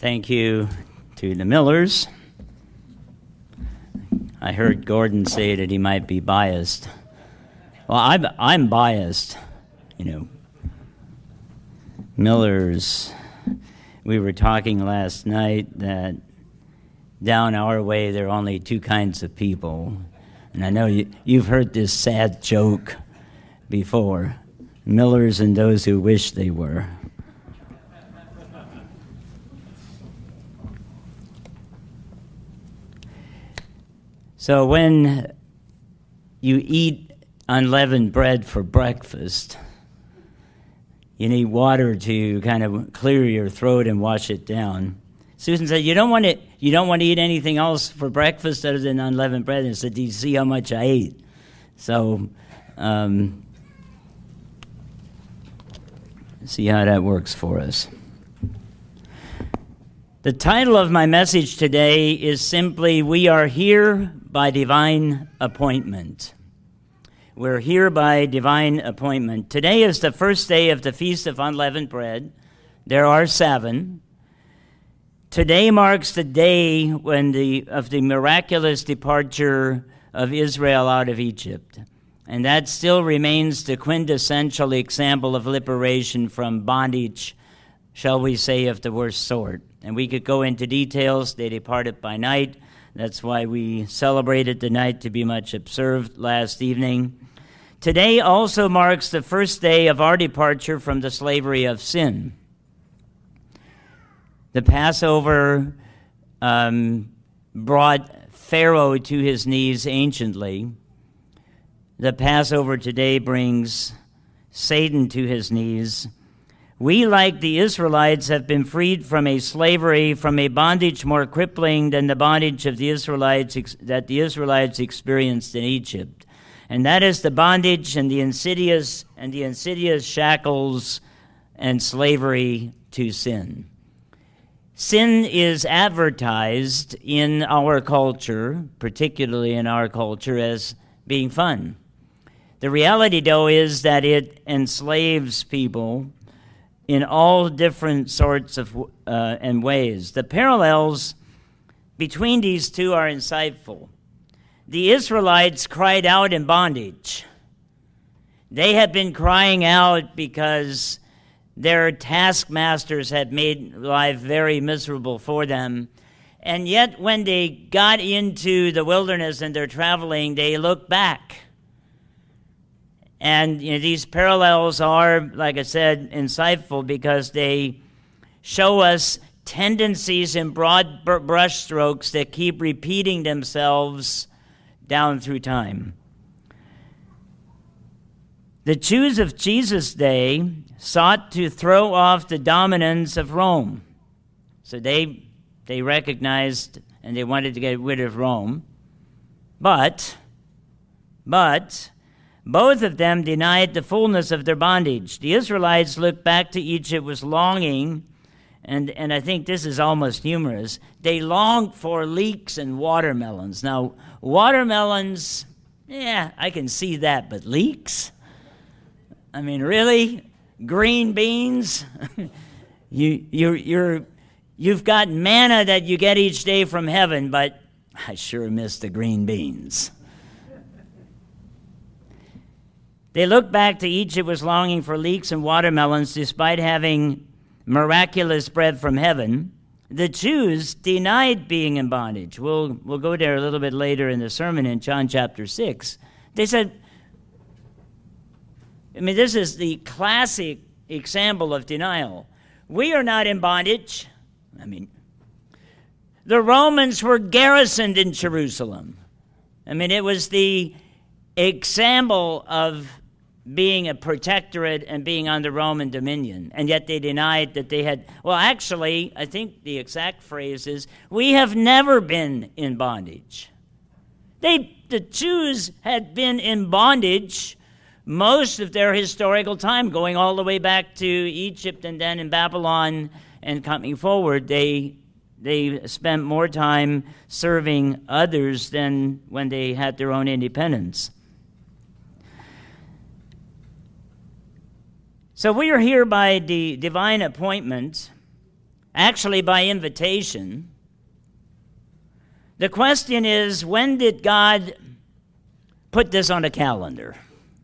Thank you to the Millers. I heard Gordon say that he might be biased. Well, I'm biased, Millers, we were talking last night that down our way there are only two kinds of people. And I know you've heard this sad joke before. Millers and those who wish they were. So when you eat unleavened bread for breakfast, you need water to kind of clear your throat and wash it down. Susan said, you don't want to eat anything else for breakfast other than unleavened bread. And I said, do you see how much I ate? So see how that works for us. The title of my message today is simply, We Are Here by Divine Appointment. We're here by divine appointment. Today is the first day of the Feast of Unleavened Bread. There are 7. Today marks the day of the miraculous departure of Israel out of Egypt. And that still remains the quintessential example of liberation from bondage, shall we say, of the worst sort. And we could go into details. They departed by night. That's why we celebrated the night to be much observed last evening. Today also marks the first day of our departure from the slavery of sin. The Passover brought Pharaoh to his knees anciently. The Passover today brings Satan to his knees. We, like the Israelites, have been freed from a slavery, from a bondage more crippling than the bondage of the Israelites that the Israelites experienced in Egypt. And that is the bondage and the insidious shackles and slavery to sin. Sin is advertised in our culture, particularly in our culture, as being fun. The reality, though, is that it enslaves people in all different sorts of and ways. The parallels between these two are insightful. The Israelites cried out in bondage. They had been crying out because their taskmasters had made life very miserable for them. And yet when they got into the wilderness and they're traveling, they looked back. And these parallels are, like I said, insightful because they show us tendencies in broad brushstrokes that keep repeating themselves down through time. The Jews of Jesus' day sought to throw off the dominance of Rome. So they recognized and they wanted to get rid of Rome. But both of them denied the fullness of their bondage. The Israelites looked back to Egypt with longing, and I think this is almost humorous. They longed for leeks and watermelons. Now, watermelons, I can see that, but leeks? I mean, really? Green beans? You've got manna that you get each day from heaven, but I sure miss the green beans. They looked back to Egypt with longing for leeks and watermelons despite having miraculous bread from heaven. The Jews denied being in bondage. We'll go there a little bit later in the sermon in John chapter 6. They said, this is the classic example of denial. We are not in bondage. The Romans were garrisoned in Jerusalem. It was the example of being a protectorate and being under Roman dominion, and yet they denied that they had, actually, I think the exact phrase is, we have never been in bondage. The Jews had been in bondage most of their historical time, going all the way back to Egypt and then in Babylon and coming forward. They spent more time serving others than when they had their own independence. So we are here by the divine appointment. actually by invitation. The question is, when did God put this on a calendar?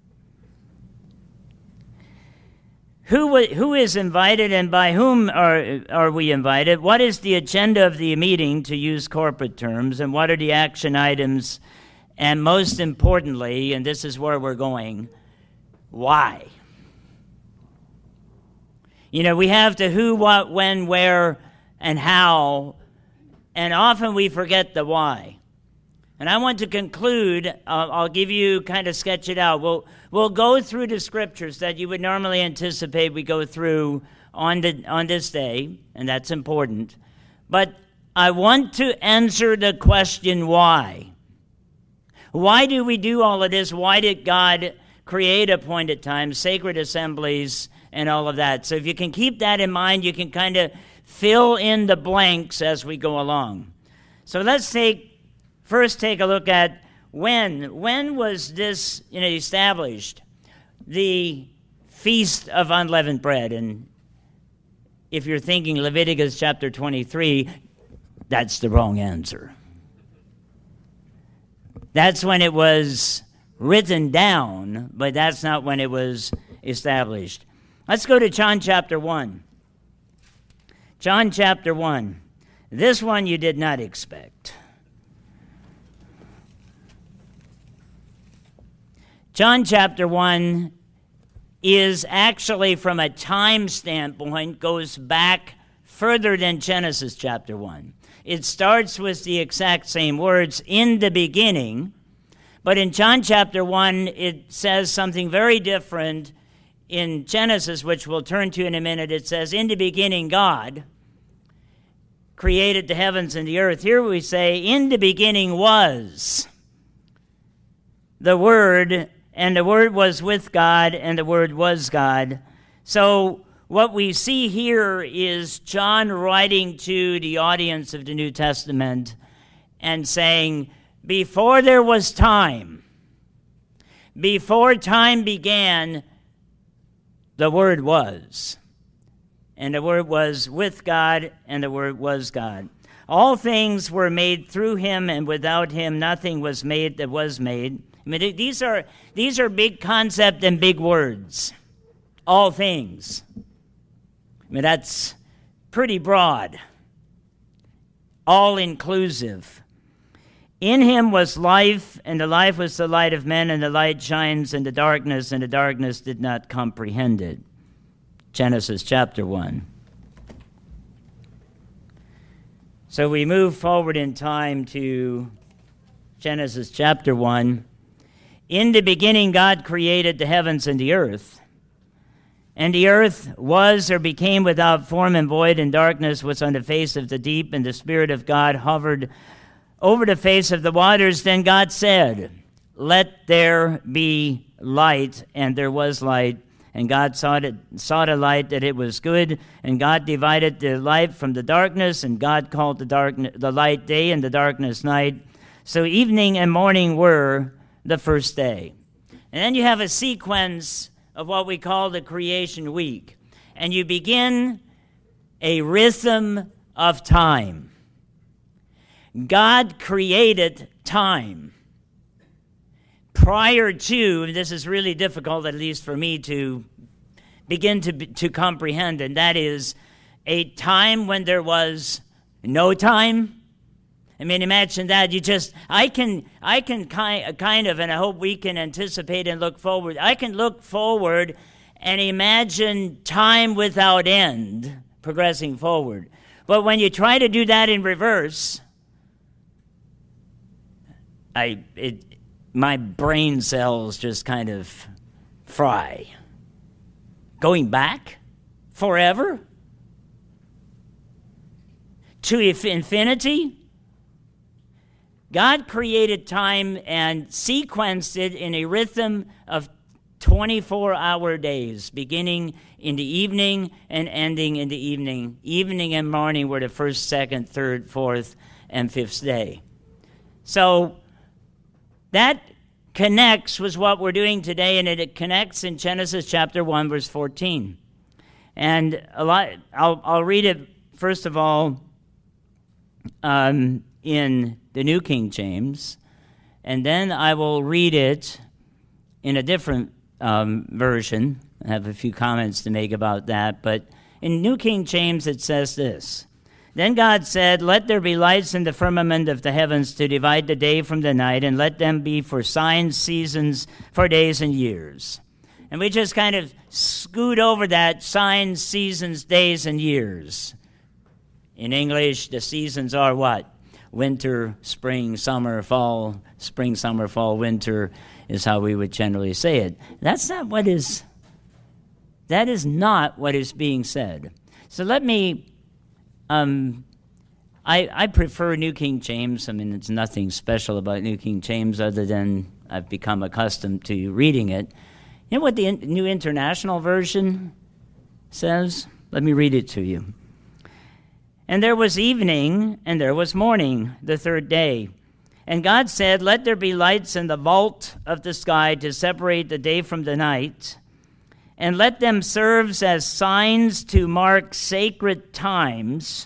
Who is invited, and by whom are we invited? What is the agenda of the meeting, to use corporate terms, and what are the action items? And most importantly, and this is where we're going, why? You know, we have the who, what, when, where, and how, and often we forget the why. And I want to conclude, I'll give you, kind of sketch it out. We'll go through the scriptures that you would normally anticipate we go through on this day, and that's important. But I want to answer the question why. Why do we do all of this? Why did God create appointed times, sacred assemblies, and all of that? So if you can keep that in mind, you can kind of fill in the blanks as we go along. So let's first take a look at when was this established? The Feast of Unleavened Bread. And if you're thinking Leviticus chapter 23, that's the wrong answer. That's when it was written down, but that's not when it was established. Let's go to John chapter 1. John chapter 1. This one you did not expect. John chapter 1 is actually, from a time standpoint, goes back further than Genesis chapter 1. It starts with the exact same words, in the beginning, but in John chapter 1, it says something very different. In Genesis, which we'll turn to in a minute, it says, in the beginning God created the heavens and the earth. Here we say, in the beginning was the Word, and the Word was with God, and the Word was God. So what we see here is John writing to the audience of the New Testament and saying, before there was time, before time began, the Word was. And the Word was with God, and the Word was God. All things were made through him, and without him nothing was made that was made. I mean, these are big concepts and big words. All things. I mean, that's pretty broad. All inclusive. In him was life, and the life was the light of men, and the light shines in the darkness, and the darkness did not comprehend it. Genesis chapter 1. So we move forward in time to Genesis chapter 1. In the beginning, God created the heavens and the earth. And the earth was or became without form and void, and darkness was on the face of the deep, and the Spirit of God hovered over the face of the waters. Then God said, let there be light, and there was light. And God saw the light, that it was good, and God divided the light from the darkness, and God called the light day, and the darkness night. So evening and morning were the first day. And then you have a sequence of what we call the creation week. And you begin a rhythm of time. God created time. Prior to, this is really difficult, at least for me, to begin to comprehend, and that is a time when there was no time. I mean, imagine that. I can kind of, and I hope we can anticipate and look forward. I can look forward and imagine time without end progressing forward. But when you try to do that in reverse, my brain cells just kind of fry. Going back forever to infinity? God created time and sequenced it in a rhythm of 24-hour days, beginning in the evening and ending in the evening. Evening and morning were the first, second, third, fourth, and fifth day. So that connects with what we're doing today, and it connects in Genesis chapter 1, verse 14. And I'll read it first of all, in the New King James, and then I will read it in a different version. I have a few comments to make about that, but in New King James it says this: Then God said, "Let there be lights in the firmament of the heavens to divide the day from the night, and let them be for signs, seasons, for days and years." And we just kind of scoot over that: signs, seasons, days, and years. In English, the seasons are what? Winter, spring, summer, fall. Spring, summer, fall, winter is how we would generally say it. That is not what is being said. So let me, I prefer New King James. I mean, it's nothing special about New King James other than I've become accustomed to reading it. You know what the New International Version says? Let me read it to you. "And there was evening, and there was morning, the third day. And God said, Let there be lights in the vault of the sky to separate the day from the night, and let them serve as signs to mark sacred times,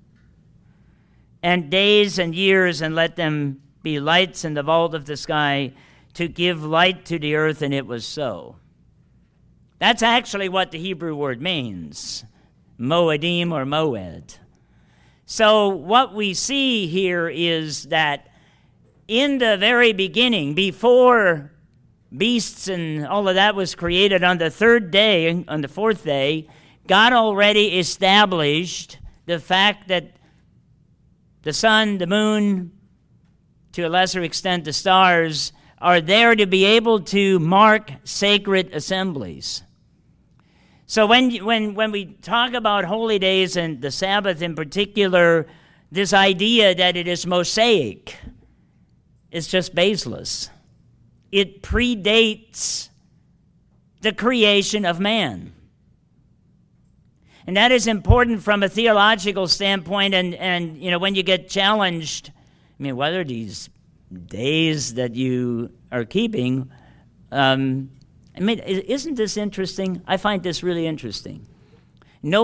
and days and years, and let them be lights in the vault of the sky to give light to the earth, and it was so." That's actually what the Hebrew word means, moedim or moed. So what we see here is that in the very beginning, before beasts and all of that was created, on the third day, on the fourth day, God already established the fact that the sun, the moon, to a lesser extent the stars, are there to be able to mark sacred assemblies. So when we talk about holy days and the Sabbath in particular, this idea that it is Mosaic is just baseless. It predates the creation of man. And that is important from a theological standpoint, and you know, when you get challenged, I mean, what are these days that you are keeping? I mean, isn't this interesting? I find this really interesting. No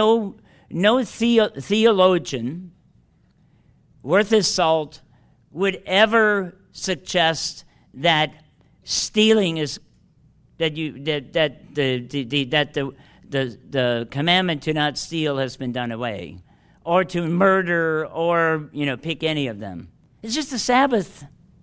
theologian worth his salt would ever suggest that stealing is the commandment to not steal has been done away, or to murder, or pick any of them. It's just the Sabbath.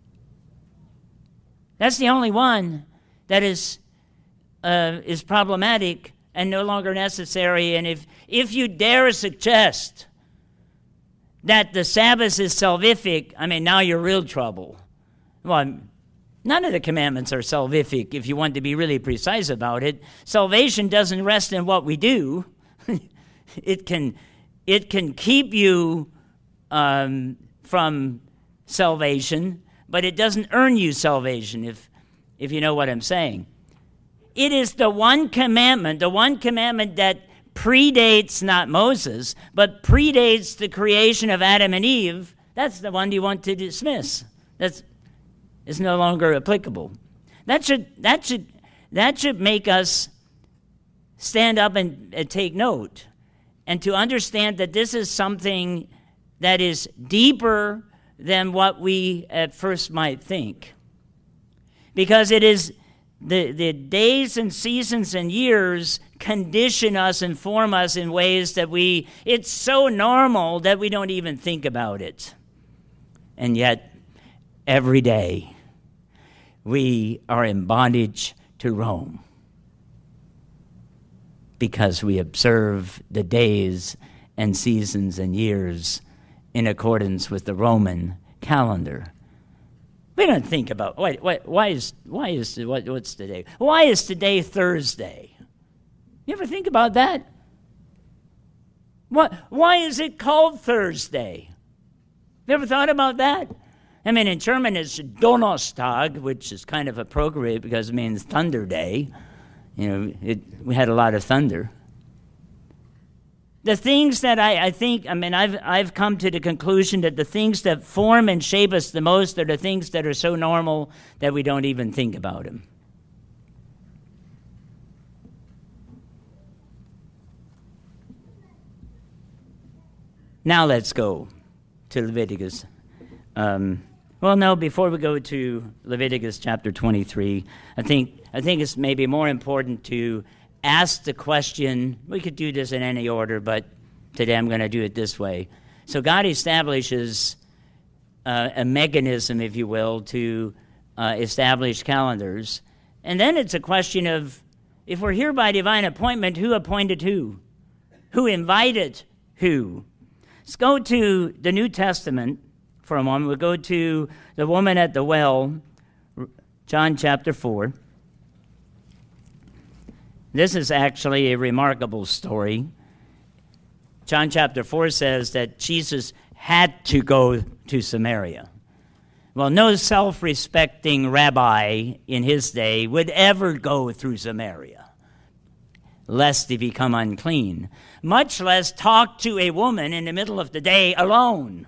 That's the only one that is problematic and no longer necessary. And if you dare suggest that the Sabbath is salvific, I mean, now you're real trouble. Well, none of the commandments are salvific, if you want to be really precise about it. Salvation doesn't rest in what we do. It can keep you from salvation, but it doesn't earn you salvation, if you know what I'm saying. It is the one commandment that predates not Moses, but predates the creation of Adam and Eve. That's the one you want to dismiss. Is no longer applicable. That should make us stand up and take note, and to understand that this is something that is deeper than what we at first might think. Because it is the days and seasons and years condition us and form us in ways that it's so normal that we don't even think about it. And yet, every day, we are in bondage to Rome because we observe the days and seasons and years in accordance with the Roman calendar. We don't think about what's today? Why is today Thursday? You ever think about that? Why is it called Thursday? You ever thought about that? I mean, in German it's Donnerstag, which is kind of appropriate because it means Thunder Day. We had a lot of thunder. The things that I've come to the conclusion that the things that form and shape us the most are the things that are so normal that we don't even think about them. Now let's go to Leviticus. Before we go to Leviticus chapter 23, I think it's maybe more important to ask the question. We could do this in any order, but today I'm going to do it this way. So God establishes a mechanism, if you will, to establish calendars. And then it's a question of, if we're here by divine appointment, who appointed who? Who invited who? Let's go to the New Testament for a moment. We'll go to the woman at the well, John chapter 4. This is actually a remarkable story. John chapter 4 says that Jesus had to go to Samaria. Well, no self-respecting rabbi in his day would ever go through Samaria, lest he become unclean, much less talk to a woman in the middle of the day alone.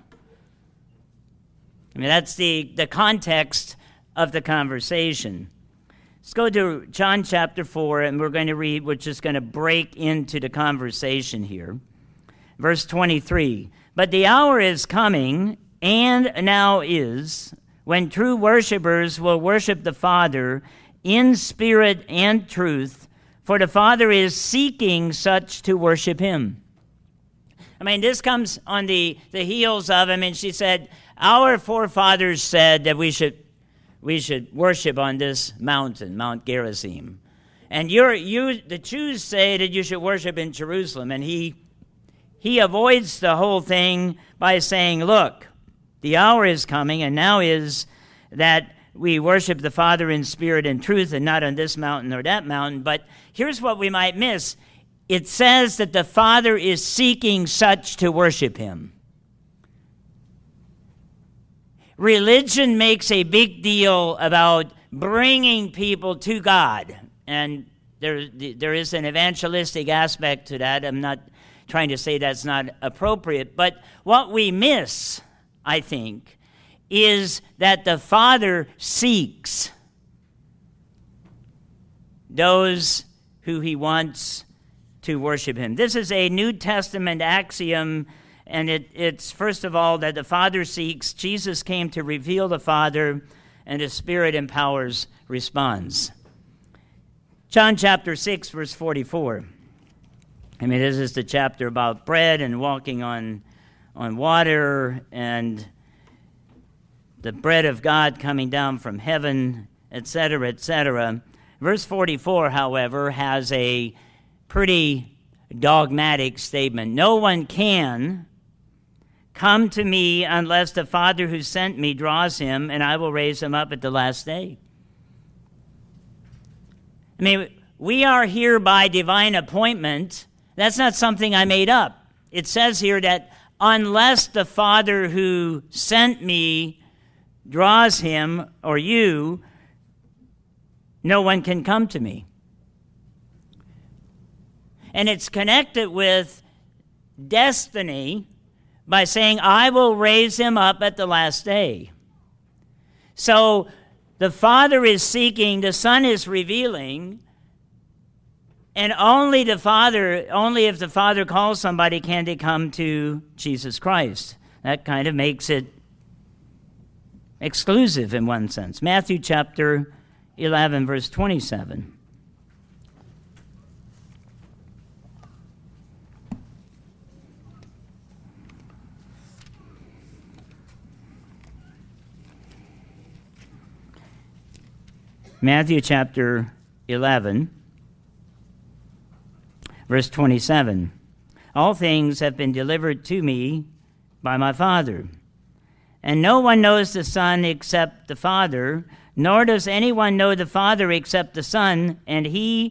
I mean, that's the context of the conversation. Let's go to John chapter 4, and we're going to read, we're just going to break into the conversation here. Verse 23, "But the hour is coming, and now is, when true worshipers will worship the Father in spirit and truth, for the Father is seeking such to worship him." I mean, this comes on the heels of, she said, our forefathers said that we should worship on this mountain, Mount Gerizim. And the Jews say that you should worship in Jerusalem. And he avoids the whole thing by saying, look, the hour is coming, and now is that we worship the Father in spirit and truth, and not on this mountain or that mountain. But here's what we might miss. It says that the Father is seeking such to worship him. Religion makes a big deal about bringing people to God, and there is an evangelistic aspect to that. I'm not trying to say that's not appropriate, but what we miss, I think, is that the Father seeks those who he wants to worship him. This is a New Testament axiom, and it's first of all that the Father seeks. Jesus came to reveal the Father, and the Spirit empowers, responds. John chapter 6, verse 44. This is the chapter about bread and walking on water and the bread of God coming down from heaven, etc., etc. Verse 44, however, has a pretty dogmatic statement. No one can come to me unless the Father who sent me draws him, and I will raise him up at the last day. We are here by divine appointment. That's not something I made up. It says here that unless the Father who sent me draws him or you, no one can come to me. And it's connected with destiny by saying, I will raise him up at the last day. So the Father is seeking, the Son is revealing, and only if the Father calls somebody can they come to Jesus Christ. That kind of makes it exclusive in one sense. Matthew chapter 11, verse 27. Matthew chapter 11, verse 27. All things have been delivered to me by my Father. And no one knows the Son except the Father, nor does anyone know the Father except the Son, and he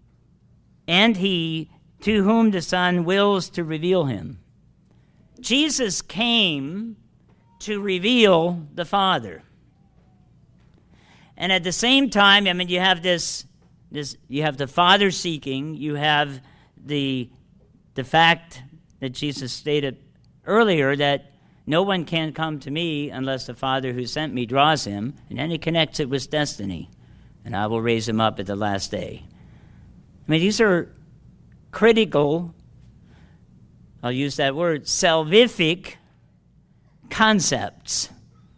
to whom the Son wills to reveal him. Jesus came to reveal the Father. And at the same time, you have you have the Father seeking, you have the fact that Jesus stated earlier that no one can come to me unless the Father who sent me draws him, and then he connects it with destiny, and I will raise him up at the last day. These are critical I'll use that word, salvific concepts.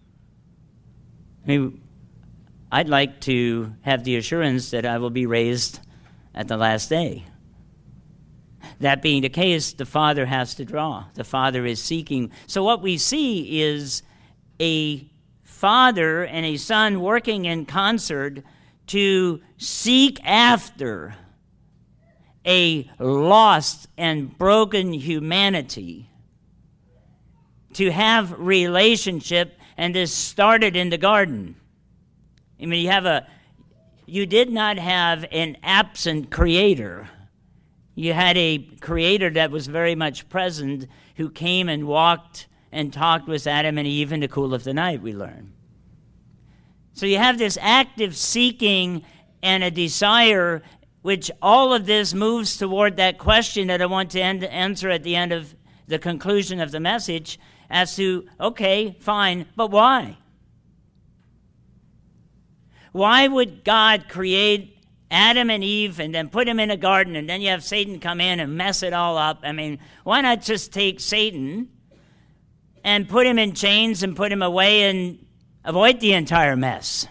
I mean, I'd like to have the assurance that I will be raised at the last day. That being the case, the Father has to draw. The Father is seeking. So what we see is a Father and a Son working in concert to seek after a lost and broken humanity, to have relationship, and this started in the garden. I mean, you did not have an absent creator. You had a creator that was very much present, who came and walked and talked with Adam and Eve in the cool of the night, we learn. So you have this active seeking and a desire, which all of this moves toward that question that I want to answer at the end of the conclusion of the message as to, okay, fine, but why? Why would God create Adam and Eve and then put them in a garden, and then you have Satan come in and mess it all up? I mean, why not just take Satan and put him in chains and put him away and avoid the entire mess?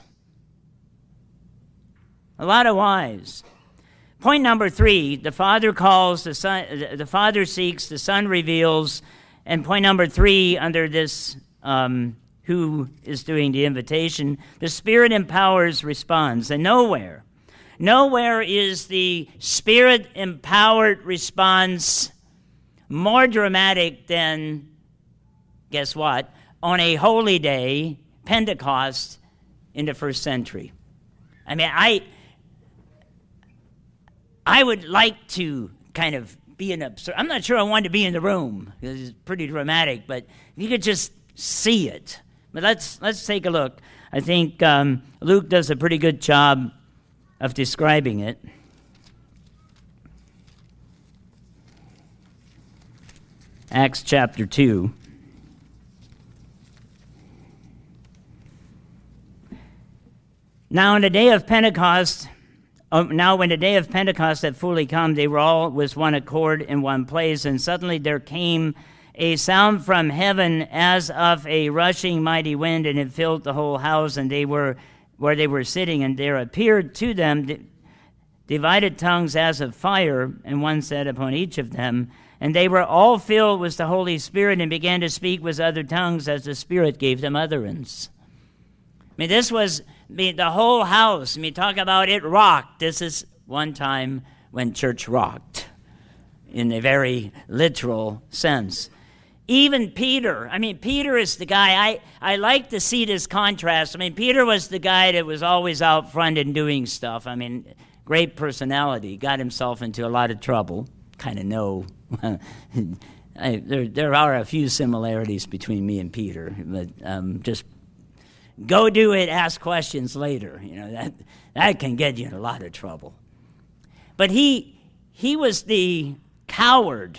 A lot of whys. Point number 3, the Father calls, the Son, the Father seeks, the Son reveals, and point number 3 under this who is doing the invitation, the Spirit empowers, responds. And nowhere is the Spirit-empowered response more dramatic than, guess what, on a holy day, Pentecost, in the first century. I mean, I would like to kind of be I'm not sure I wanted to be in the room, because it's pretty dramatic, but if you could just see it. But let's take a look. I think Luke does a pretty good job of describing it. Acts chapter 2. Now when the day of Pentecost had fully come, they were all with one accord in one place, and suddenly there came a sound from heaven as of a rushing mighty wind, and it filled the whole house, and they were where they were sitting, and there appeared to them divided tongues as of fire, and one sat upon each of them. And they were all filled with the Holy Spirit and began to speak with other tongues as the Spirit gave them utterance. I mean, this was the whole house. I mean, talk about it rocked. This is one time when church rocked in a very literal sense. Even Peter. I mean, Peter is the guy. I like to see this contrast. I mean, Peter was the guy that was always out front and doing stuff. I mean, great personality. Got himself into a lot of trouble. Kind of know. There are a few similarities between me and Peter, but just go do it, ask questions later. You know, that can get you in a lot of trouble. But he was the coward.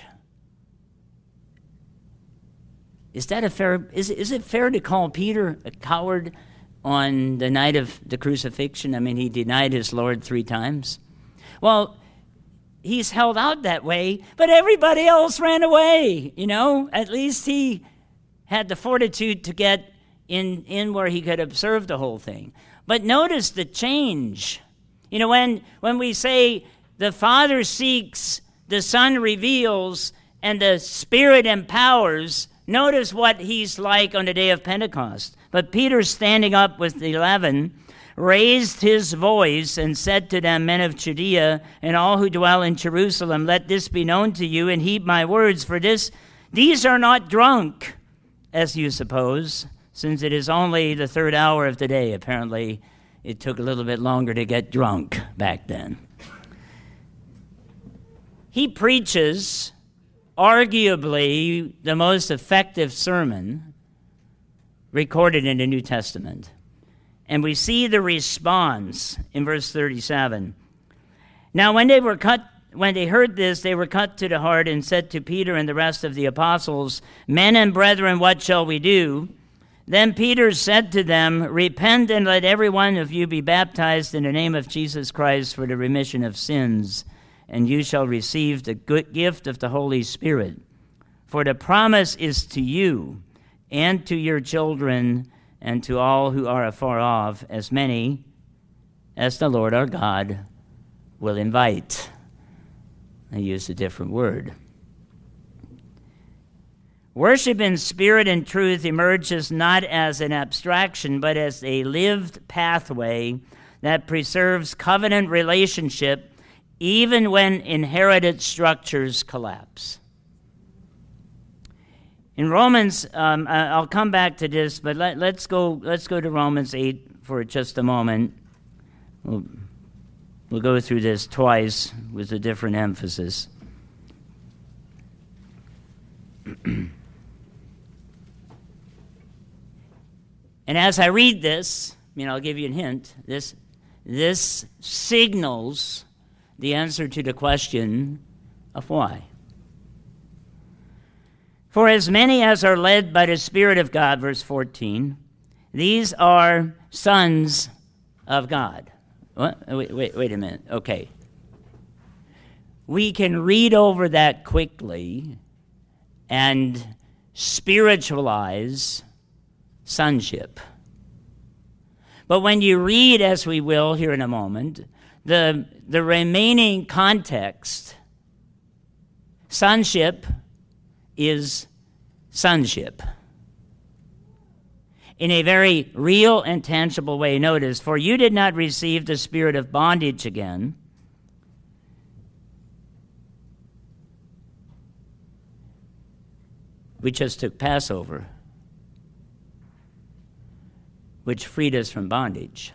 Is that a fair? Is it fair to call Peter a coward on the night of the crucifixion? I mean, he denied his Lord 3 times. Well, he's held out that way, but everybody else ran away. You know, at least he had the fortitude to get in where he could observe the whole thing. But notice the change. You know, when we say the Father seeks, the Son reveals, and the Spirit empowers, notice what he's like on the day of Pentecost. But Peter, standing up with the 11, raised his voice and said to them, Men of Judea and all who dwell in Jerusalem, let this be known to you, and heed my words, for these are not drunk, as you suppose, since it is only the 3rd hour of the day. Apparently, it took a little bit longer to get drunk back then. He preaches arguably the most effective sermon recorded in the New Testament. And we see the response in verse 37. Now when they heard this, they were cut to the heart and said to Peter and the rest of the apostles, Men and brethren, what shall we do? Then Peter said to them, Repent and let every one of you be baptized in the name of Jesus Christ for the remission of sins, and you shall receive the good gift of the Holy Spirit. For the promise is to you and to your children and to all who are afar off, as many as the Lord our God will invite. I used a different word. Worship in spirit and truth emerges not as an abstraction, but as a lived pathway that preserves covenant relationship even when inherited structures collapse. In Romans, I'll come back to this, but let's go to Romans 8 for just a moment. We'll go through this twice with a different emphasis. And as I read this, I'll give you a hint. This signals the answer to the question of why. For as many as are led by the Spirit of God, verse 14, these are sons of God. What? Wait a minute. Okay. We can read over that quickly and spiritualize sonship. But when you read, as we will here in a moment, the remaining context, sonship is sonship. In a very real and tangible way, notice, for you did not receive the spirit of bondage again, we just took Passover, which freed us from bondage.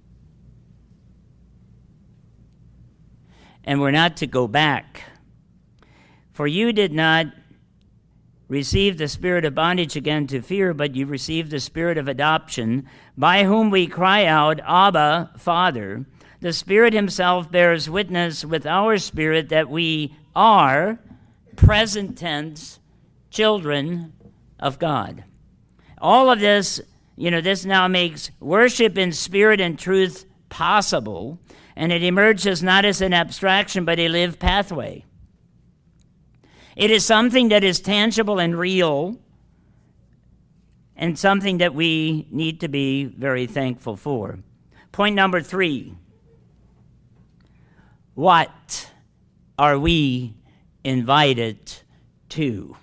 And we're not to go back. For you did not receive the spirit of bondage again to fear, but you received the spirit of adoption, by whom we cry out, Abba, Father. The Spirit himself bears witness with our spirit that we are, present tense, children of God. All of this, this now makes worship in spirit and truth possible, and it emerges not as an abstraction, but a lived pathway. It is something that is tangible and real, and something that we need to be very thankful for. Point number 3. What are we invited to?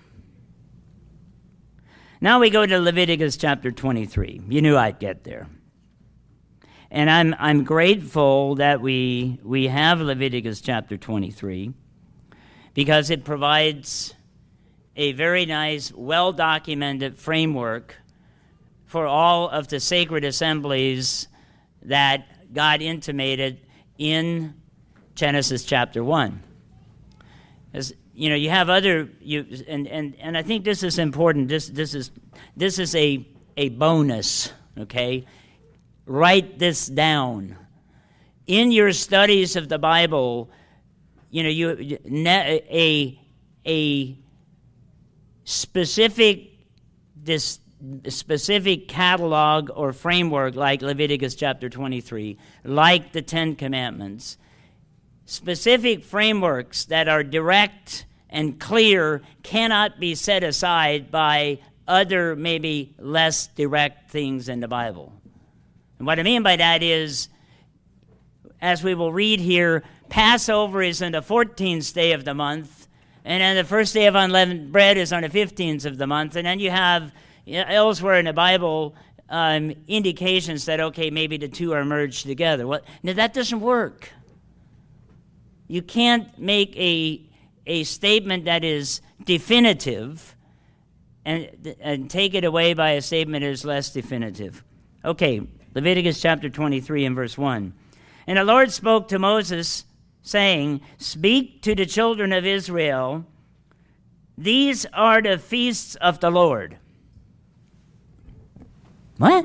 Now we go to Leviticus chapter 23. You knew I'd get there. And I'm grateful that we have Leviticus chapter 23, because it provides a very nice, well-documented framework for all of the sacred assemblies that God intimated in Genesis chapter 1. As you have other, and I think this is important. This is a bonus, okay? Write this down. In your studies of the Bible, a specific catalog or framework like Leviticus chapter 23, like the Ten Commandments, specific frameworks that are direct and clear cannot be set aside by other, maybe less direct things in the Bible. And what I mean by that is, as we will read here, Passover is on the 14th day of the month, and then the first day of unleavened bread is on the 15th of the month, and then you have elsewhere in the Bible indications that, okay, maybe the two are merged together. Now, that doesn't work. You can't make a statement that is definitive and take it away by a statement that is less definitive. Okay, Leviticus chapter 23 and verse 1. And the Lord spoke to Moses, saying, Speak to the children of Israel, these are the feasts of the Lord. What?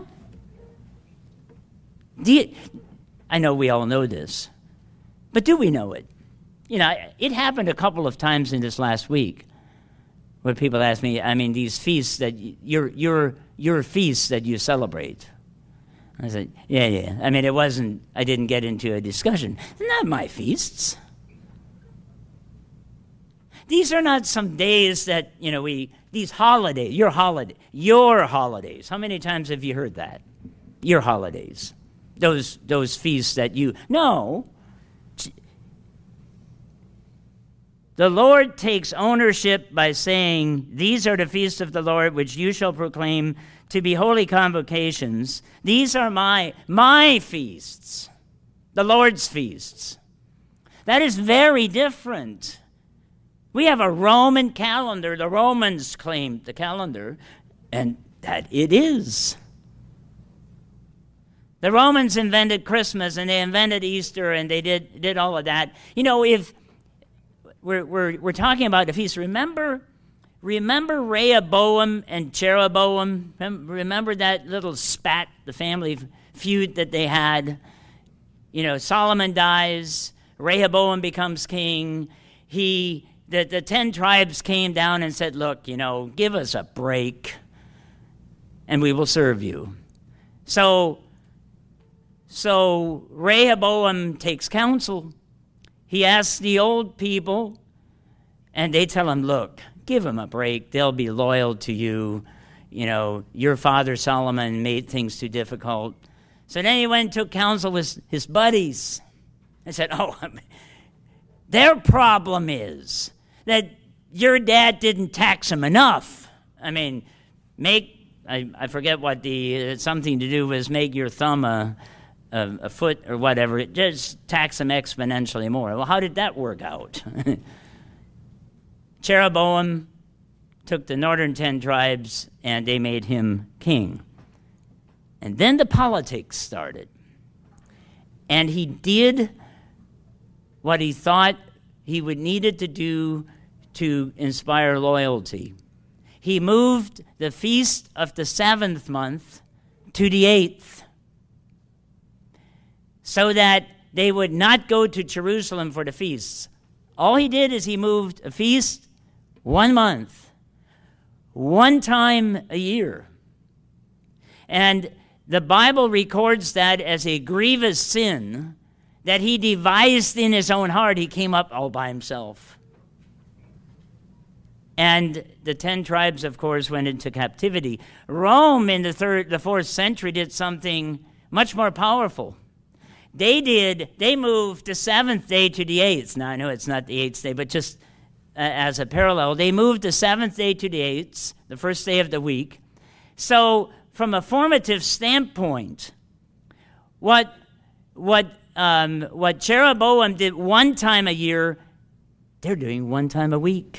I know we all know this, but do we know it? It happened a couple of times in this last week where people ask me, these feasts that your feasts that you celebrate. I said, yeah. It wasn't, I didn't get into a discussion. They're not my feasts. These are not some days that, these holidays, your holidays. How many times have you heard that? Your holidays. Those feasts that no. The Lord takes ownership by saying, these are the feasts of the Lord, which you shall proclaim to be holy convocations. These are my feasts, the Lord's feasts. That is very different. We have a Roman calendar. The Romans claimed the calendar, and that it is. The Romans invented Christmas, and they invented Easter, and they did all of that. If we're talking about the feast, remember Rehoboam and Jeroboam? Remember that little spat, the family feud that they had? Solomon dies, Rehoboam becomes king. The 10 tribes came down and said, look, give us a break, and we will serve you. So Rehoboam takes counsel. He asks the old people, and they tell him, look, give them a break. They'll be loyal to you. Your father Solomon made things too difficult. So then he went and took counsel with his buddies and said, their problem is that your dad didn't tax them enough. I forget what something to do was make your thumb a foot or whatever. Just tax them exponentially more. Well, how did that work out? Jeroboam took the northern 10 tribes, and they made him king. And then the politics started. And he did what he thought he would needed to do to inspire loyalty. He moved the feast of the 7th month to the 8th, so that they would not go to Jerusalem for the feasts. All he did is he moved a feast 1 month, one time a year. And the Bible records that as a grievous sin that he devised in his own heart. He came up all by himself. And the 10 tribes, of course, went into captivity. Rome in the 4th century did something much more powerful. They moved the 7th day to the 8th. Now, I know it's not the 8th day, but just as a parallel, they moved the 7th day to the 8th, the first day of the week. So, from a formative standpoint, what Jeroboam did one time a year, they're doing one time a week.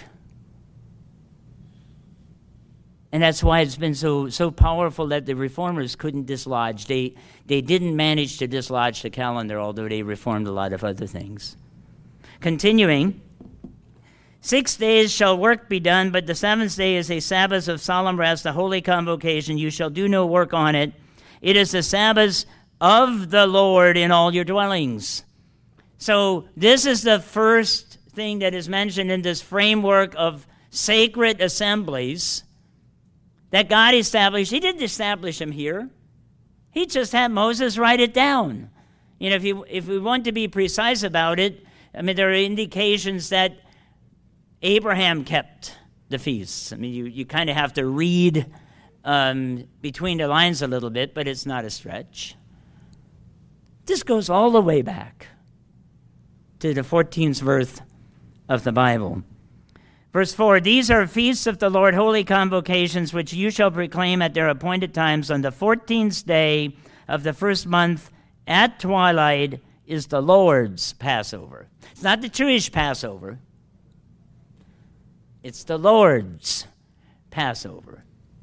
And that's why it's been so powerful that the reformers couldn't dislodge. They didn't manage to dislodge the calendar, although they reformed a lot of other things. Continuing, 6 days shall work be done, but the 7th day is a Sabbath of solemn rest, a holy convocation. You shall do no work on it. It is the Sabbath of the Lord in all your dwellings. So this is the first thing that is mentioned in this framework of sacred assemblies that God established. He didn't establish them here. He just had Moses write it down. If we want to be precise about it, there are indications that Abraham kept the feasts. You kind of have to read between the lines a little bit, but it's not a stretch. This goes all the way back to the 14th verse of the Bible. Verse 4, these are feasts of the Lord, holy convocations, which you shall proclaim at their appointed times. On the 14th day of the first month at twilight is the Lord's Passover. It's not the Jewish Passover. It's the Lord's Passover.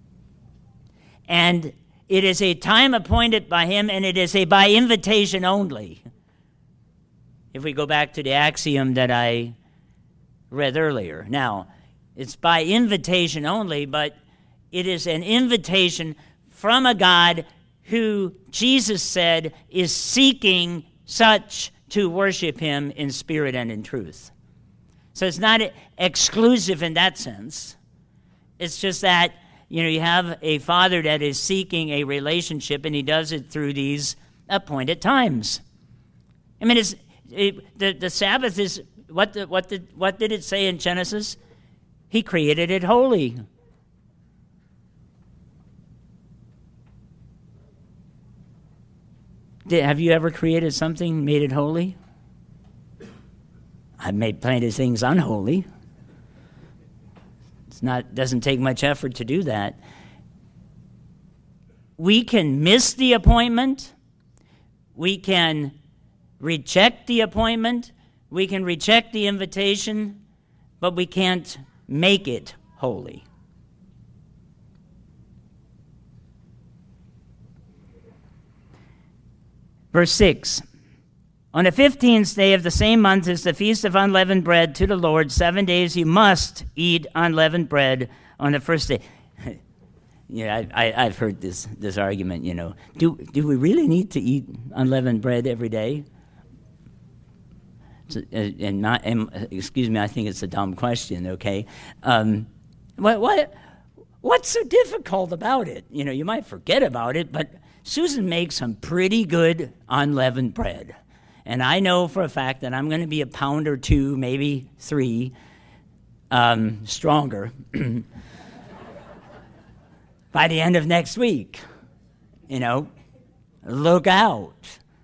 And it is a time appointed by him, and it is by invitation only. If we go back to the axiom that I read earlier. Now, it's by invitation only, but it is an invitation from a God who Jesus said is seeking such to worship him in spirit and in truth. So it's not exclusive in that sense. It's just that, you have a father that is seeking a relationship, and he does it through these appointed times. The Sabbath is what did it say in Genesis? He created it holy. Have you ever created something, made it holy? I've made plenty of things unholy. Doesn't take much effort to do that. We can miss the appointment. We can reject the appointment. We can reject the invitation, but we can't make it holy. Verse 6, on the 15th day of the same month is the feast of unleavened bread to the Lord. 7 days you must eat unleavened bread on the first day. I've heard this argument, Do we really need to eat unleavened bread every day? Excuse me, I think it's a dumb question, okay? What's so difficult about it? You might forget about it, but Susan makes some pretty good unleavened bread. And I know for a fact that I'm going to be a pound or two, maybe 3, stronger by the end of next week. Look out.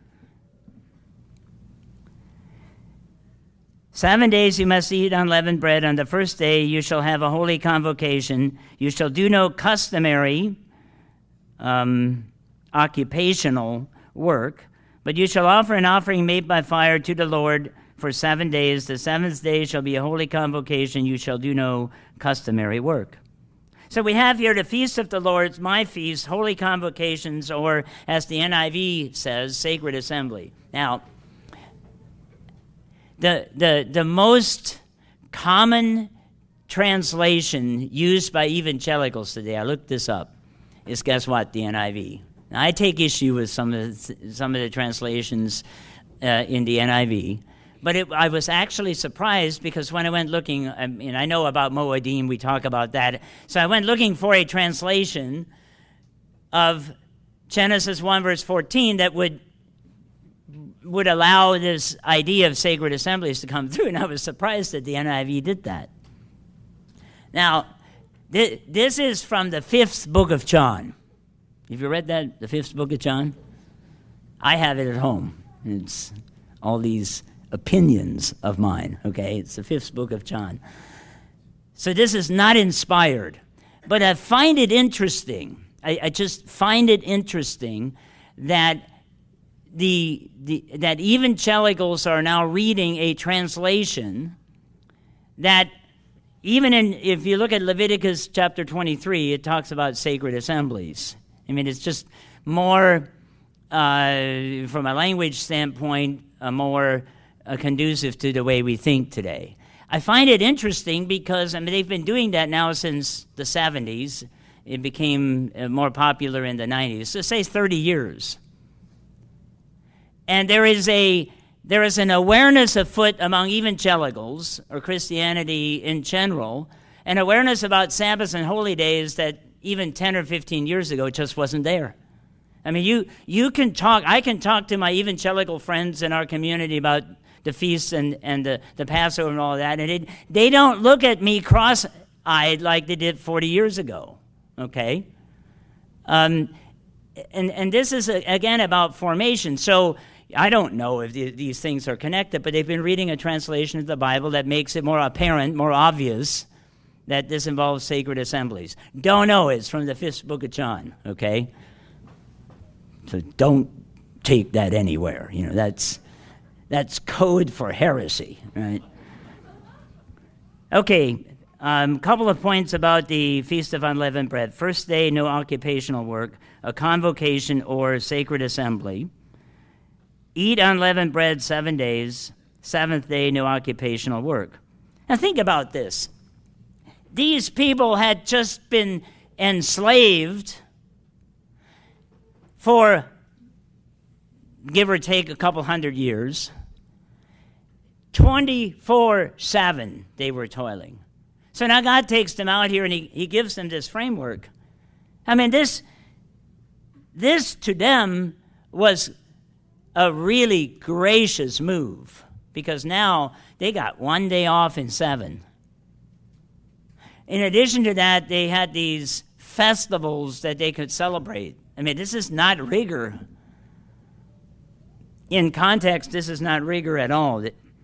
7 days you must eat unleavened bread. On the first day you shall have a holy convocation. You shall do no customary occupational work, but you shall offer an offering made by fire to the Lord for 7 days. The 7th day shall be a holy convocation. You shall do no customary work. So we have here the Feast of the Lord, my feast, holy convocations, or as the NIV says, sacred assembly. Now, the most common translation used by evangelicals today, I looked this up, is guess what? The NIV. Now, I take issue with some of the translations in the NIV, but I was actually surprised because when I went looking, and I know about Moedim, we talk about that, so I went looking for a translation of Genesis 1 verse 14 that would allow this idea of sacred assemblies to come through, and I was surprised that the NIV did that. Now, this is from the 5th book of John. Have you read that, the 5th book of John? I have it at home. It's all these opinions of mine, okay? It's the 5th book of John. So this is not inspired. But I find it interesting. I just find it interesting that that evangelicals are now reading a translation that even if you look at Leviticus chapter 23, it talks about sacred assemblies. I mean, it's just more, from a language standpoint, more conducive to the way we think today. I find it interesting because, they've been doing that now since the 70s. It became more popular in the 90s. So say 30 years. And there is an awareness afoot among evangelicals, or Christianity in general, an awareness about Sabbaths and holy days that even 10 or 15 years ago just wasn't there. You can talk, I can talk to my evangelical friends in our community about the feasts and the Passover and all of that, and they don't look at me cross-eyed like they did 40 years ago, okay? And this is, again, about formation. So I don't know if these things are connected, but they've been reading a translation of the Bible that makes it more apparent, more obvious, that this involves sacred assemblies. Don't know, it's from the 5th book of John, okay? So don't take that anywhere. That's code for heresy, right? Okay, couple of points about the Feast of Unleavened Bread. First day, no occupational work, a convocation or sacred assembly. Eat unleavened bread 7 days. 7th day, no occupational work. Now think about this. These people had just been enslaved for, give or take, a couple hundred years. 24/7 they were toiling. So now God takes them out here and he gives them this framework. This to them was a really gracious move, because now they got 1 day off in 7. In addition to that, they had these festivals that they could celebrate. I mean, this is not rigor. In context, this is not rigor at all.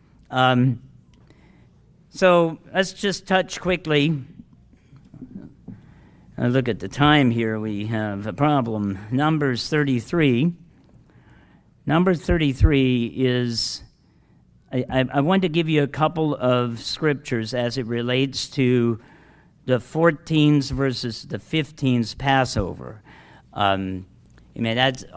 So let's just touch quickly. Look at the time here. We have a problem. Numbers 33. Number 33 is, I want to give you a couple of scriptures as it relates to the 14s versus the 15s Passover. That's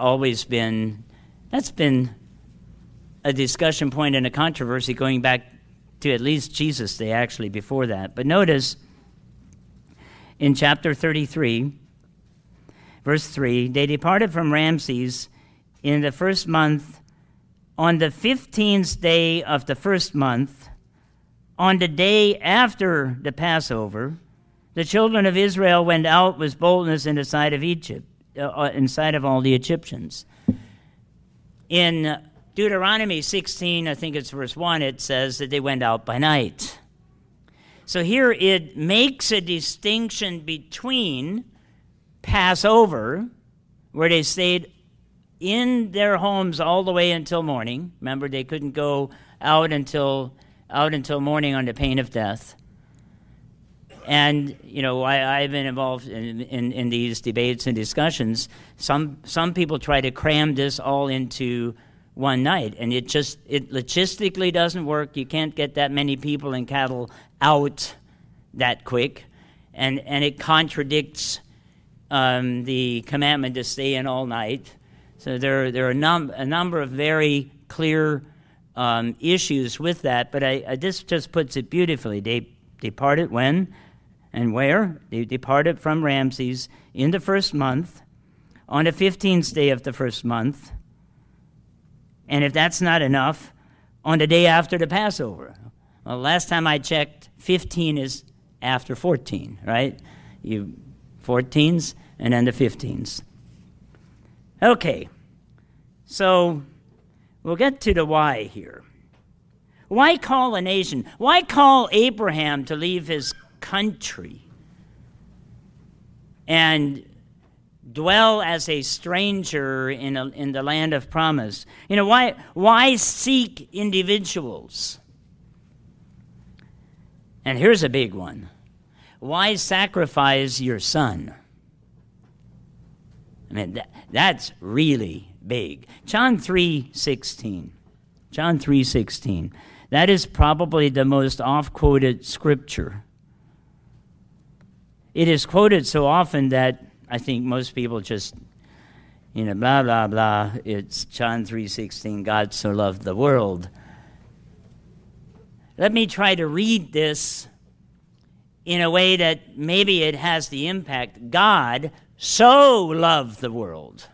been a discussion point and a controversy going back to at least Jesus' day, actually, before that. But notice, in chapter 33, verse 3, they departed from Ramses in the first month, on the 15th day of the first month, on the day after the Passover, the children of Israel went out with boldness in the sight of Egypt, in sight of all the Egyptians. In Deuteronomy 16, I think it's verse 1, it says that they went out by night. So here it makes a distinction between Passover, where they stayed in their homes all the way until morning. Remember, they couldn't go out until morning on the pain of death. And, I've been involved in these debates and discussions. Some people try to cram this all into one night, and it logistically doesn't work. You can't get that many people and cattle out that quick, and it contradicts the commandment to stay in all night. So there are a number of very clear issues with that, but this just puts it beautifully. They departed when and where? They departed from Ramses in the first month, on the 15th day of the first month, and if that's not enough, on the day after the Passover. Well, last time I checked, 15 is after 14, right? 14s and then the 15s. Okay, so we'll get to the why here. Why call a nation? Why call Abraham to leave his country and dwell as a stranger in the land of promise? Why seek individuals? And here's a big one. Why sacrifice your son? That's really big. John 3:16. John 3:16. That is probably the most oft-quoted scripture. It is quoted so often that I think most people just, blah, blah, blah. It's John 3:16, God so loved the world. Let me try to read this in a way that maybe it has the impact. God so loved the world.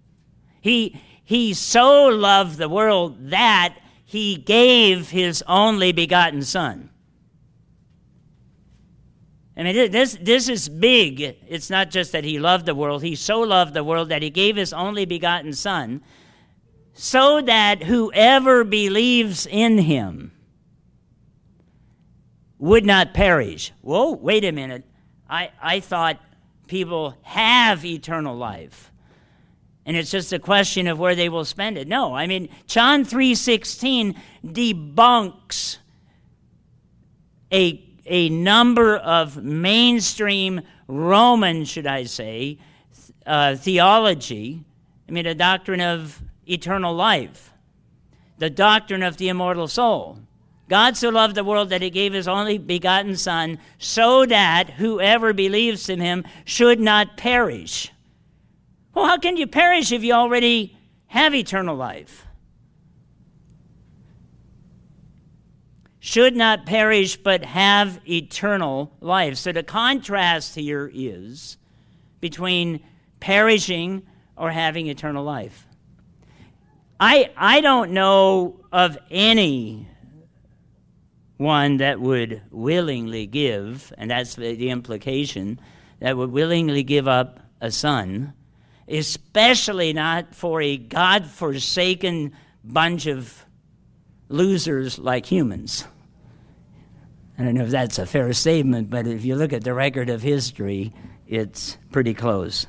He so loved the world that he gave his only begotten Son. This is big. It's not just that he loved the world. He so loved the world that he gave his only begotten Son, so that whoever believes in him would not perish. Whoa, wait a minute. I thought people have eternal life, and it's just a question of where they will spend it. No, John 3:16 debunks a number of mainstream Roman, should I say, theology. The doctrine of eternal life, the doctrine of the immortal soul. God so loved the world that he gave his only begotten Son, so that whoever believes in him should not perish. Well, how can you perish if you already have eternal life? Should not perish, but have eternal life. So the contrast here is between perishing or having eternal life. I don't know of any one that would willingly give, and that's the implication, that would willingly give up a son, especially not for a God-forsaken bunch of losers like humans. I don't know if that's a fair statement, but if you look at the record of history, it's pretty close.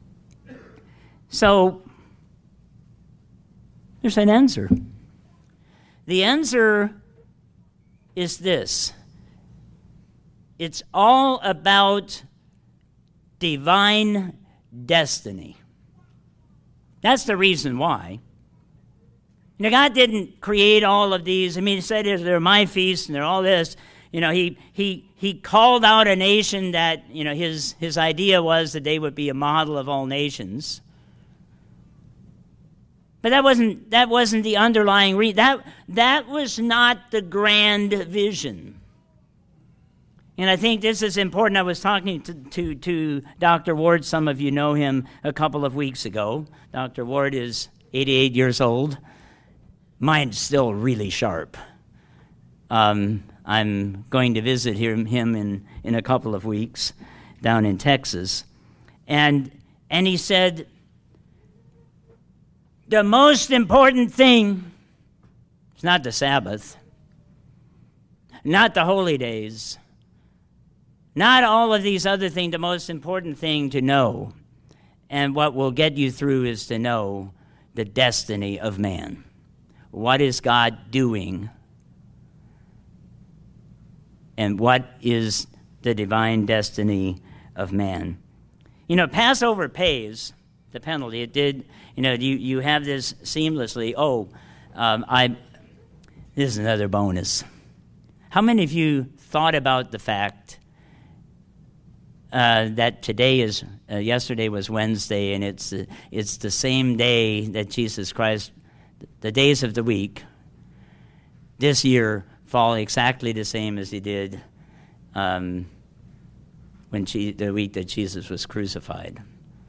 So, there's an answer. The answer is this. It's all about divine destiny. That's the reason why. You know, God didn't create all of these. I mean, he said they're my feasts and they're all this. You know, he called out a nation that, you know, his idea was that they would be a model of all nations. But that wasn't the underlying reason. That was not the grand vision. And I think this is important. I was talking to Dr. Ward. Some of you know him a couple of weeks ago. Dr. Ward is 88 years old. Mine's still really sharp. I'm going to visit him in a couple of weeks down in Texas. And he said, the most important thing is not the Sabbath, not the holy days, not all of these other things. The most important thing to know, and what will get you through, is to know the destiny of man. What is God doing? And what is the divine destiny of man? You know, Passover pays the penalty. It did. You know, you have this seamlessly. This is another bonus. How many of you thought about the fact that today is yesterday was Wednesday, and it's the same day that Jesus Christ, the days of the week this year fall exactly the same as he did the week that Jesus was crucified.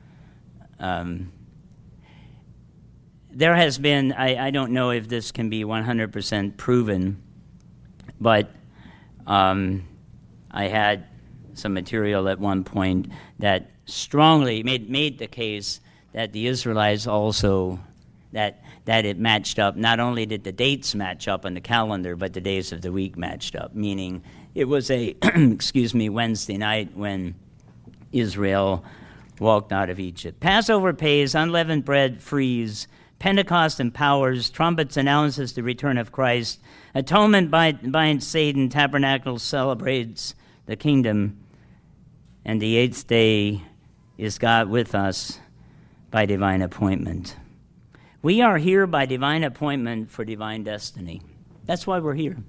There has been, I don't know if this can be 100% proven, but I had some material at one point that strongly made the case that the Israelites also, that it matched up. Not only did the dates match up on the calendar, but the days of the week matched up, meaning it was a, Wednesday night when Israel walked out of Egypt. Passover pays, unleavened bread frees, Pentecost empowers, trumpets announces the return of Christ, atonement binds Satan, tabernacle celebrates the kingdom, and the eighth day is God with us by divine appointment. We are here by divine appointment for divine destiny. That's why we're here.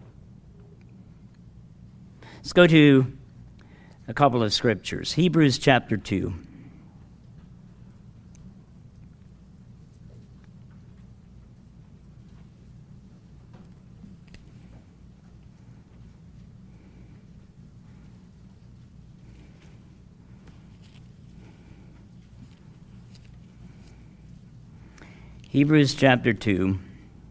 Let's go to a couple of scriptures. Hebrews chapter 2. Hebrews chapter 2.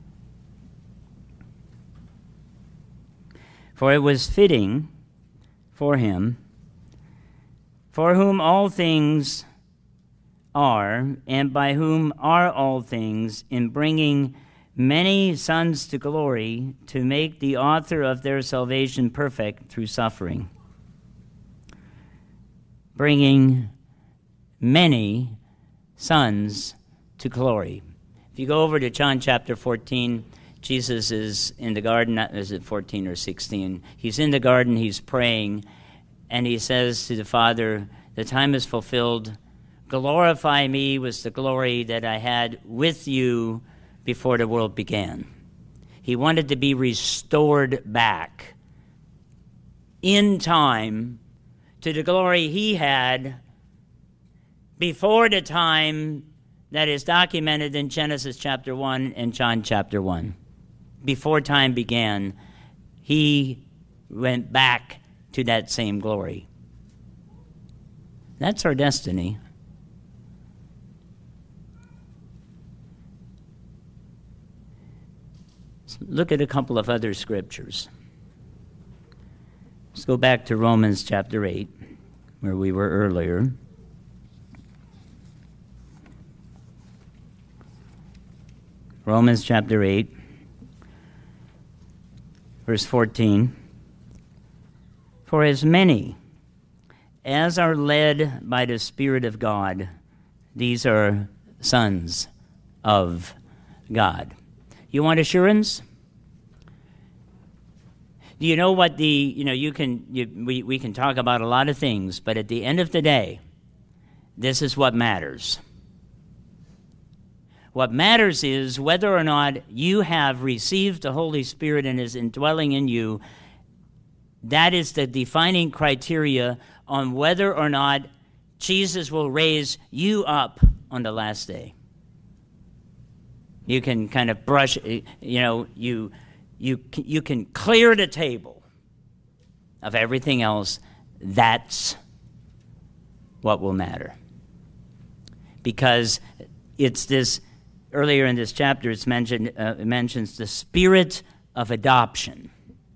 For it was fitting for him, for whom all things are, and by whom are all things, in bringing many sons to glory, to make the author of their salvation perfect through suffering. Bringing many sons to glory. If you go over to John chapter 14, Jesus is in the garden. Is it 14 or 16? He's in the garden, he's praying, and he says to the Father, the time is fulfilled. Glorify me with the glory that I had with you before the world began. He wanted to be restored back in time to the glory he had before the time that is documented in Genesis chapter 1 and John chapter 1. Before time began, he went back to that same glory. That's our destiny. Let's look at a couple of other scriptures. Let's go back to Romans chapter 8, where we were earlier. Romans chapter 8. Verse 14. For as many as are led by the Spirit of God, these are sons of God. You want assurance? Do you know what we can talk about a lot of things, but at the end of the day, this is what matters. What matters is whether or not you have received the Holy Spirit and is indwelling in you. That is the defining criteria on whether or not Jesus will raise you up on the last day. You can kind of brush, you can clear the table of everything else. That's what will matter. Because it's this, earlier in this chapter, it mentions the spirit of adoption.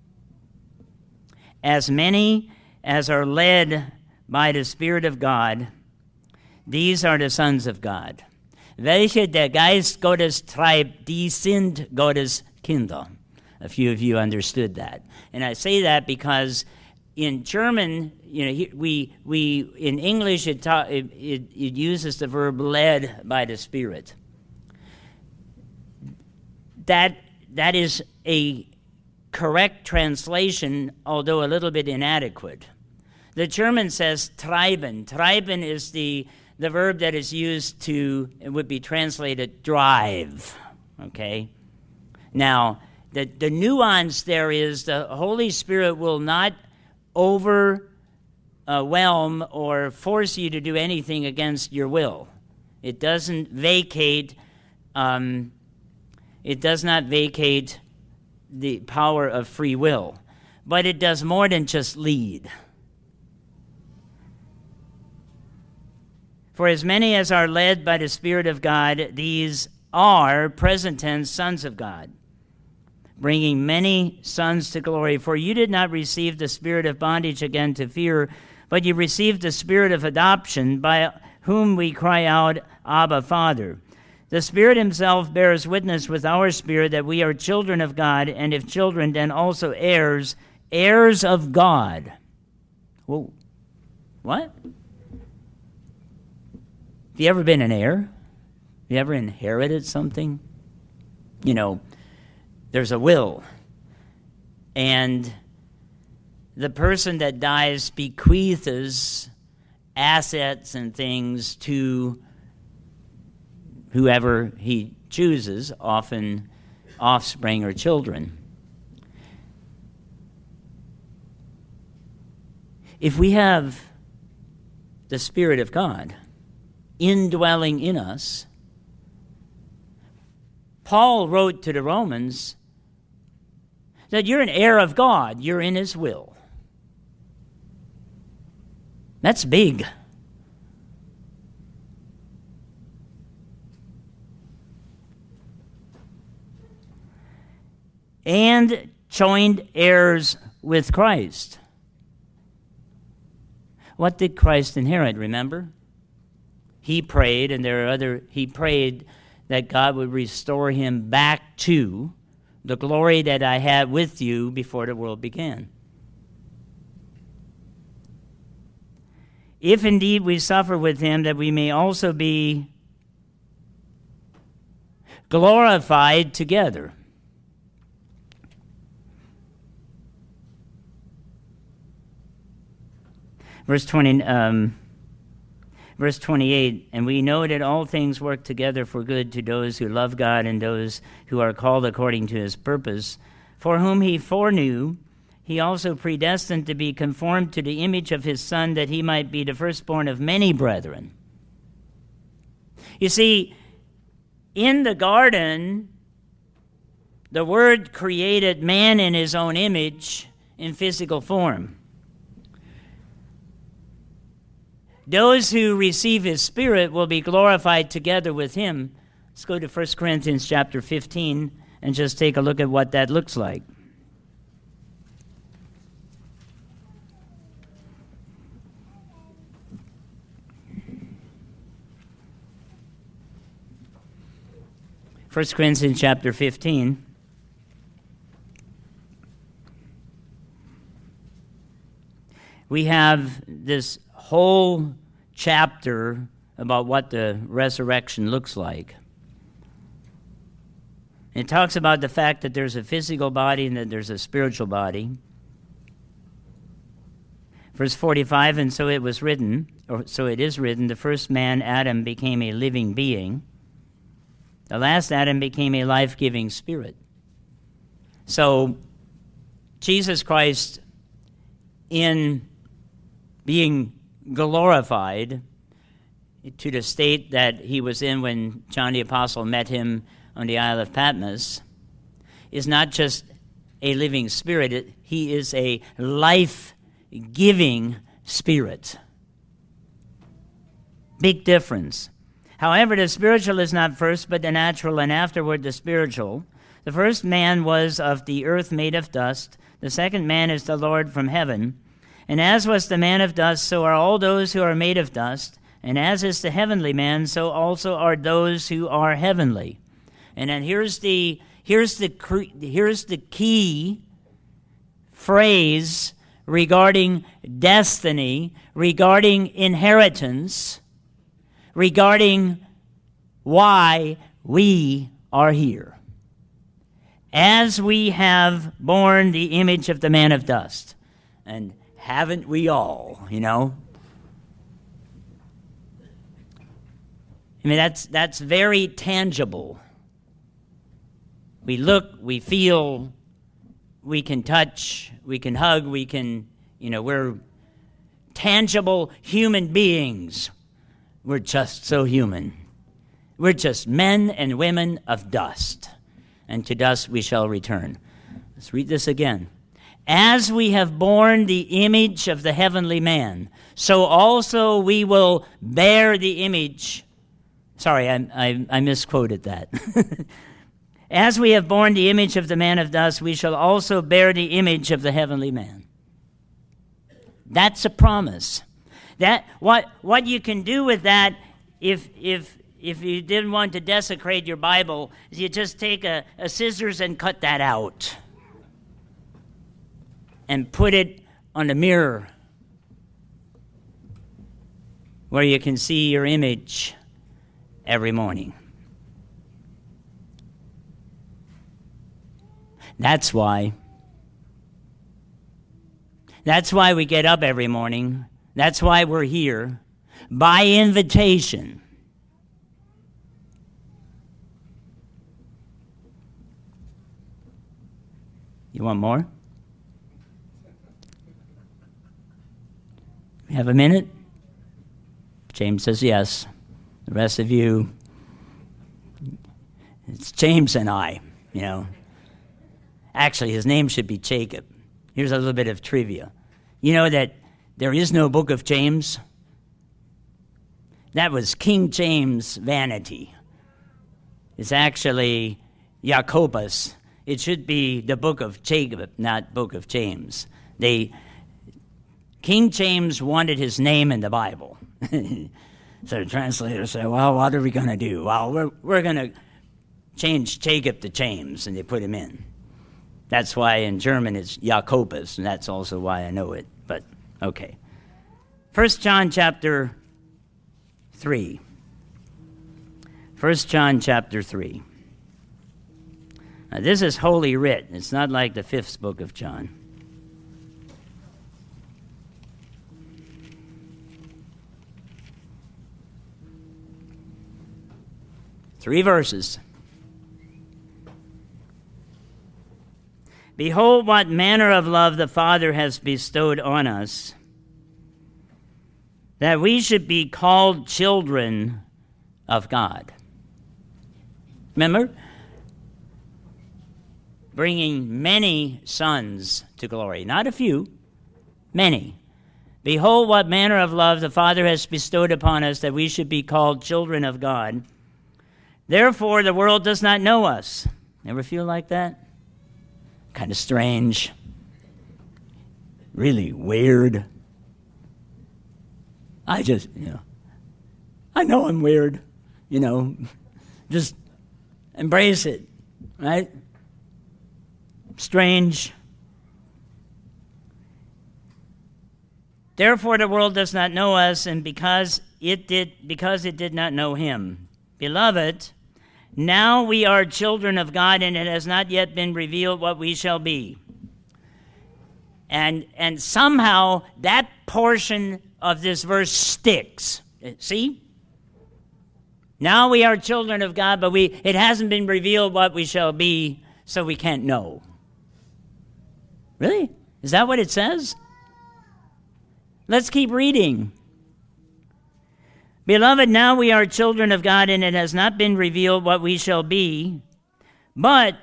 As many as are led by the Spirit of God, these are the sons of God. Welche der Geist Gottes treibt, die sind Gottes Kinder. A few of you understood that. And I say that because in German, we in English it uses the verb led by the Spirit. That is a correct translation, although a little bit inadequate. The German says treiben. Treiben is the verb that is used it would be translated drive. Okay? Now, the nuance there is the Holy Spirit will not overwhelm or force you to do anything against your will. It doesn't vacate. It does not vacate the power of free will, but it does more than just lead. For as many as are led by the Spirit of God, these are, present tense, sons of God, bringing many sons to glory. For you did not receive the spirit of bondage again to fear, but you received the spirit of adoption, by whom we cry out, Abba, Father. The Spirit himself bears witness with our spirit that we are children of God, and if children, then also heirs, heirs of God. Whoa. What? Have you ever been an heir? Have you ever inherited something? There's a will, and the person that dies bequeaths assets and things to whoever he chooses, often offspring or children. If we have the Spirit of God indwelling in us, Paul wrote to the Romans that you're an heir of God, you're in his will. That's big. And joined heirs with Christ. What did Christ inherit, remember? He prayed, and he prayed that God would restore him back to the glory that I had with you before the world began. If indeed we suffer with him, that we may also be glorified together. Verse 28, and we know that all things work together for good to those who love God and those who are called according to his purpose, for whom he foreknew, he also predestined to be conformed to the image of his Son, that he might be the firstborn of many brethren. You see, in the garden, the Word created man in his own image in physical form. Those who receive his Spirit will be glorified together with him. Let's go to 1 Corinthians chapter 15 and just take a look at what that looks like. First Corinthians chapter 15. we have this whole chapter about what the resurrection looks like. It talks about the fact that there's a physical body and that there's a spiritual body. Verse 45, and so it was written, or so it is written, the first man, Adam, became a living being. The last Adam became a life-giving spirit. So Jesus Christ, in being glorified to the state that he was in when John the Apostle met him on the Isle of Patmos, is not just a living spirit, he is a life-giving spirit. Big difference. However, the spiritual is not first, but the natural, and afterward the spiritual. The first man was of the earth, made of dust. The second man is the Lord from heaven. And as was the man of dust, so are all those who are made of dust. And as is the heavenly man, so also are those who are heavenly. And then here's the key phrase regarding destiny, regarding inheritance, regarding why we are here. As we have borne the image of the man of dust. And haven't we all, you know? I mean, that's very tangible. We look, we feel, we can touch, we can hug, we can, we're tangible human beings. We're just so human. We're just men and women of dust, and to dust we shall return. Let's read this again. As we have borne the image of the heavenly man, so also we will bear the image. Sorry, I misquoted that. As we have borne the image of the man of dust, we shall also bear the image of the heavenly man. That's a promise. That what you can do with that, if you didn't want to desecrate your Bible, is you just take a scissors and cut that out and put it on the mirror where you can see your image every morning. That's why we get up every morning. That's why we're here, by invitation. You want more? We have a minute? James says yes. The rest of you, it's James and I, Actually, his name should be Jacob. Here's a little bit of trivia. You know that there is no book of James? That was King James' vanity. It's actually Jacobus. It should be the book of Jacob, not book of James. King James wanted his name in the Bible. So the translator said, well, what are we going to do? Well, we're going to change Jacob to James, and they put him in. That's why in German it's Jacobus, and that's also why I know it. But, okay. 1 John chapter 3. 1 John chapter 3. Now, this is Holy Writ. It's not like the 5th book of John. Three verses. Behold, what manner of love the Father has bestowed on us, that we should be called children of God. Remember? Bringing many sons to glory. Not a few, many. Behold, what manner of love the Father has bestowed upon us, that we should be called children of God. Therefore, the world does not know us. Ever feel like that? Kind of strange, really weird. I know I'm weird, just embrace it, right? Strange. Therefore the world does not know us, and because it did not know him. Beloved, now we are children of God, and it has not yet been revealed what we shall be. And somehow that portion of this verse sticks. See? Now we are children of God, but it hasn't been revealed what we shall be, so we can't know. Really? Is that what it says? Let's keep reading. Beloved, now we are children of God, and it has not been revealed what we shall be, but,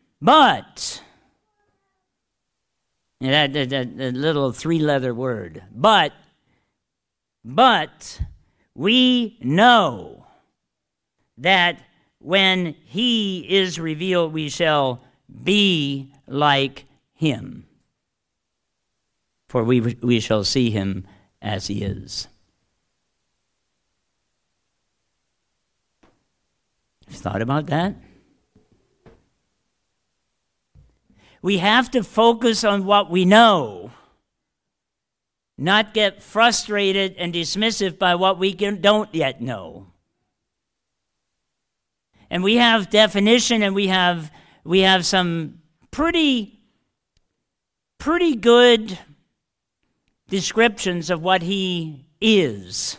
that little three-letter word, but we know that when he is revealed, we shall be like him. For we shall see him as he is. Have you thought about that? We have to focus on what we know, not get frustrated and dismissive by what we don't yet know. And we have definition, and we have some pretty good descriptions of what he is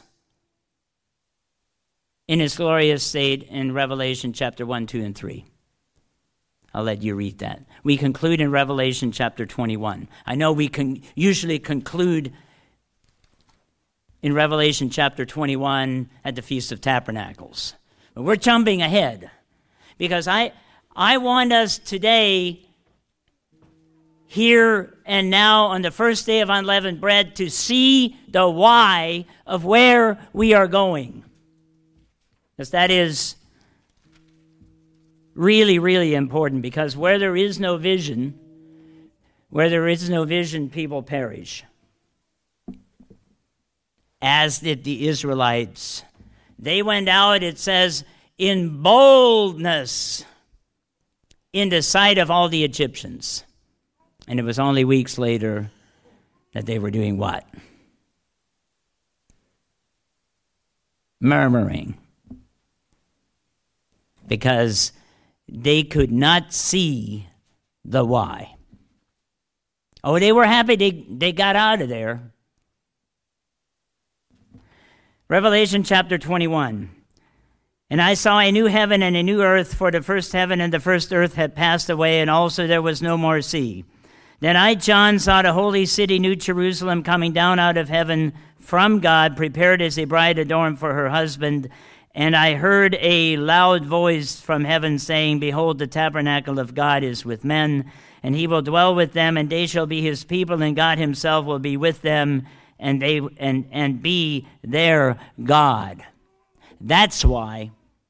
in his glorious state in Revelation chapter 1, 2, and 3. I'll let you read that. We conclude in Revelation chapter 21. I know we can usually conclude in Revelation chapter 21 at the Feast of Tabernacles. But we're jumping ahead because I want us today, here and now on the first day of unleavened bread, to see the why of where we are going. Because that is really, really important, because where there is no vision, people perish. As did the Israelites. They went out, it says, in boldness in the sight of all the Egyptians. And it was only weeks later that they were doing what? Murmuring. Because they could not see the why. Oh, they were happy they got out of there. Revelation chapter 21. And I saw a new heaven and a new earth, for the first heaven and the first earth had passed away, and also there was no more sea. Then I, John, saw the holy city, New Jerusalem, coming down out of heaven from God, prepared as a bride adorned for her husband. And I heard a loud voice from heaven saying, Behold, the tabernacle of God is with men, and he will dwell with them, and they shall be his people, and God himself will be with them, and be their God. That's why.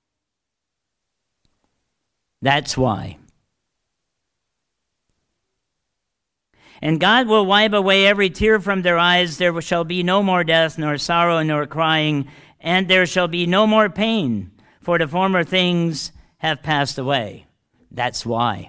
And God will wipe away every tear from their eyes. There shall be no more death, nor sorrow, nor crying, and there shall be no more pain, for the former things have passed away. That's why.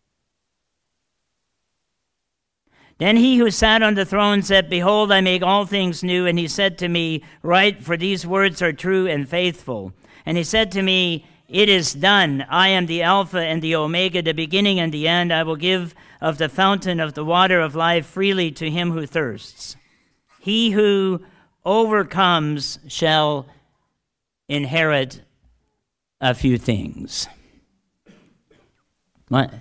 Then he who sat on the throne said, Behold, I make all things new. And he said to me, Write, for these words are true and faithful. And he said to me, It is done. I am the Alpha and the Omega, the beginning and the end. I will give of the fountain of the water of life freely to him who thirsts. He who overcomes shall inherit a few things. What?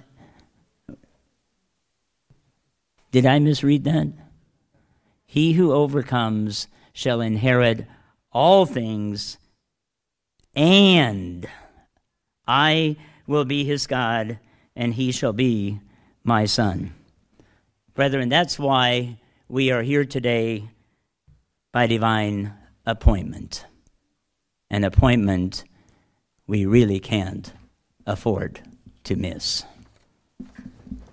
Did I misread that? He who overcomes shall inherit all things, and I will be his God, and he shall be my son. Brethren, that's why we are here today by divine appointment. An appointment we really can't afford to miss.